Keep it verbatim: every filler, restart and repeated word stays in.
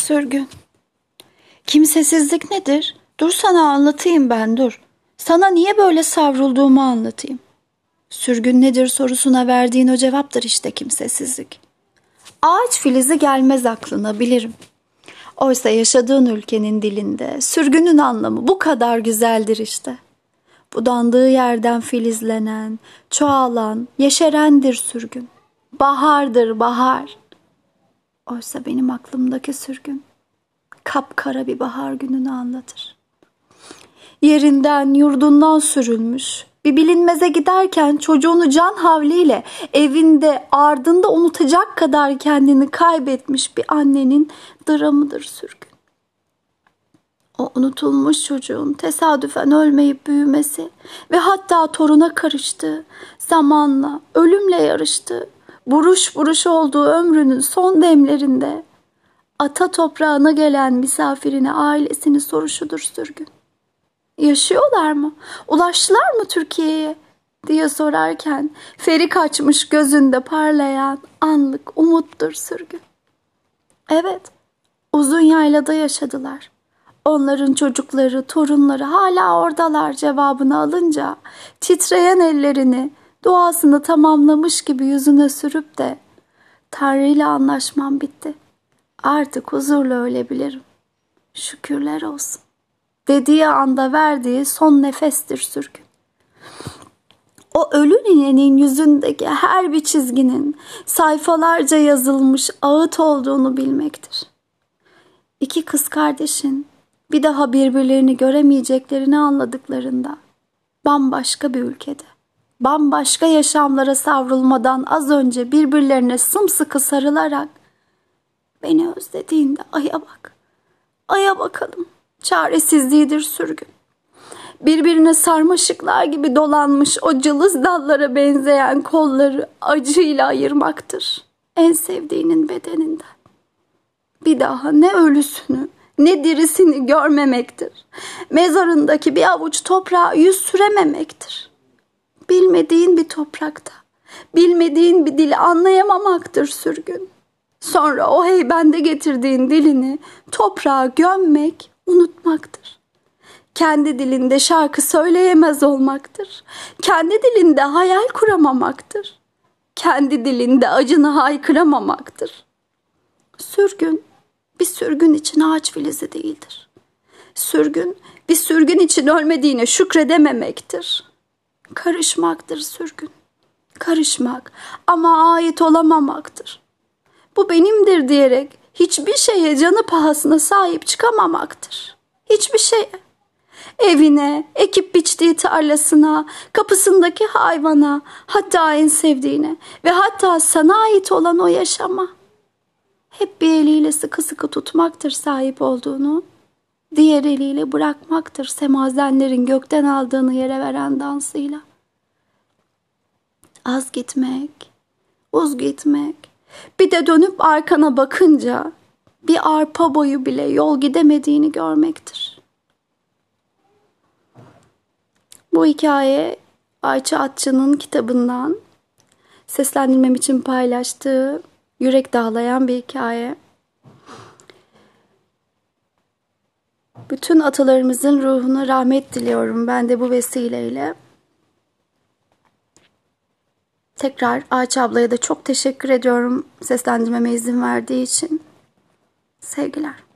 Sürgün. Kimsesizlik nedir? Dur sana anlatayım ben dur. Sana niye böyle savrulduğumu anlatayım. Sürgün nedir sorusuna verdiğin o cevaptır işte kimsesizlik. Ağaç filizi gelmez aklına bilirim. Oysa yaşadığın ülkenin dilinde sürgünün anlamı bu kadar güzeldir işte. Budandığı yerden filizlenen, çoğalan, yeşerendir sürgün. Bahardır bahar. Oysa benim aklımdaki sürgün kapkara bir bahar gününü anlatır. Yerinden, yurdundan sürülmüş, bir bilinmeze giderken çocuğunu can havliyle evinde ardında unutacak kadar kendini kaybetmiş bir annenin dramıdır sürgün. O unutulmuş çocuğun tesadüfen ölmeyip büyümesi ve hatta toruna karıştığı, zamanla, ölümle yarıştığı, buruş buruş olduğu ömrünün son demlerinde ata toprağına gelen misafirine ailesini soruşudur sürgün. Yaşıyorlar mı? Ulaştılar mı Türkiye'ye? Diye sorarken feri kaçmış gözünde parlayan anlık umuttur sürgün. Evet, uzun yaylada yaşadılar. Onların çocukları, torunları hala oradalar cevabını alınca titreyen ellerini duasını tamamlamış gibi yüzüne sürüp de Tanrı ile anlaşmam bitti. Artık huzurla ölebilirim. Şükürler olsun. Dediği anda verdiği son nefestir sürgün. O ölü ninenin yüzündeki her bir çizginin sayfalarca yazılmış ağıt olduğunu bilmektir. İki kız kardeşin bir daha birbirlerini göremeyeceklerini anladıklarında bambaşka bir ülkede, bambaşka yaşamlara savrulmadan az önce birbirlerine sımsıkı sarılarak beni özlediğinde aya bak, aya bakalım. Çaresizliğidir sürgün. Birbirine sarmaşıklar gibi dolanmış o cılız dallara benzeyen kolları acıyla ayırmaktır. En sevdiğinin bedeninden. Bir daha ne ölüsünü ne dirisini görmemektir. Mezarındaki bir avuç toprağa yüz sürememektir. Bilmediğin bir toprakta, bilmediğin bir dili anlayamamaktır sürgün. Sonra o heybende getirdiğin dilini toprağa gömmek, unutmaktır. Kendi dilinde şarkı söyleyemez olmaktır. Kendi dilinde hayal kuramamaktır. Kendi dilinde acını haykıramamaktır. Sürgün, bir sürgün için ağaç filizi değildir. Sürgün, bir sürgün için ölmediğine şükredememektir. Karışmaktır sürgün. Karışmak ama ait olamamaktır. Bu benimdir diyerek hiçbir şeye canı pahasına sahip çıkamamaktır. Hiçbir şeye. Evine, ekip biçtiği tarlasına, kapısındaki hayvana, hatta en sevdiğine ve hatta sana ait olan o yaşama. Hep bir eliyle sıkı sıkı tutmaktır sahip olduğunu, diğer eliyle bırakmaktır semazenlerin gökten aldığını yere veren dansıyla. Az gitmek, uz gitmek, bir de dönüp arkana bakınca bir arpa boyu bile yol gidemediğini görmektir. Bu hikaye Ayça Atçı'nın kitabından seslendirmem için paylaştığı yürek dağlayan bir hikaye. Bütün atalarımızın ruhuna rahmet diliyorum ben de bu vesileyle. Tekrar Ayça ablaya da çok teşekkür ediyorum seslendirmeme izin verdiği için. Sevgiler.